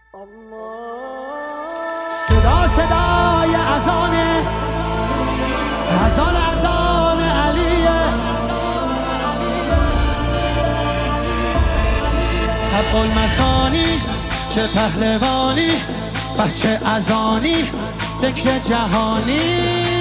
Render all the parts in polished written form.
صدا صدای اذان علیه، سبق المثانی چه پهلوانی، بچه اذانی ذکر جهانی.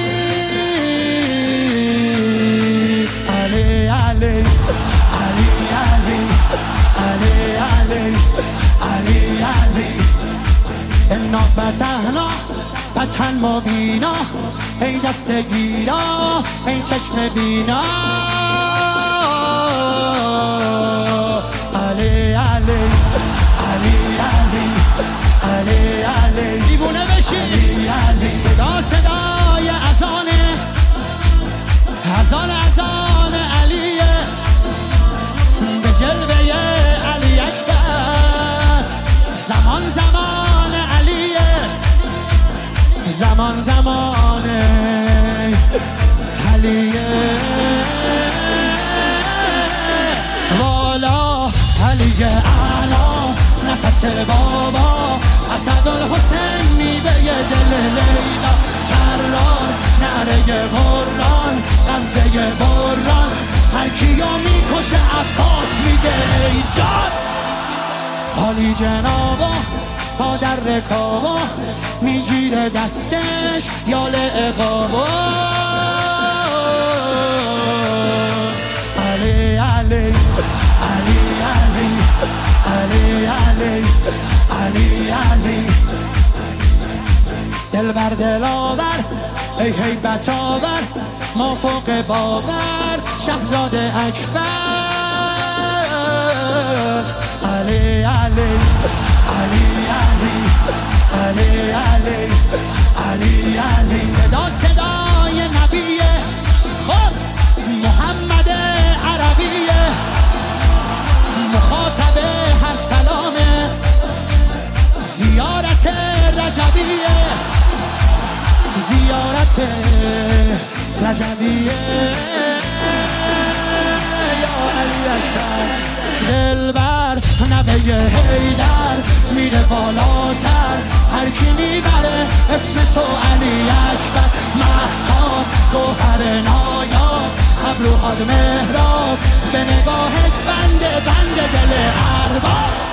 علی علی علی علی علی علی علی علی انا فتحنا فتحا مبینا، ای دست گیرا ای چشم بینا. علی علی علی علی علی علی دیوونه بشی. صدا صدای اذان علیه، به جلوه علی اکبر. زمان زمان علیه، زمان زمان علیه. والا علی اعلا نفس بابا، اسدالحسین میوه دل لیلا. کرار نره قرآن غمزه بران، هر کیو میکشه عباس میگه ای جان. حالی جنابا پا در رکابا، میگیره دستش یال اقابا. علی علی علی علی علی علی علی علی دل بر دلاور ای هیبت آور، ما فوق باور شهزاده اکبر. علی علی علی علی علی علی علی علی صدا صدای نبیه، خب محمد عربیه، مخاطب هر سلامه، زیارت رجبیه، زیارت رجبیه. یا علی اکبر دلبر نوه حیدر، میره بالاتر هر کی میبره اسم تو علی اکبر. مهتاب گوهر نایاب، ابروهات مهراب، به نگاهش بنده دل ارباب.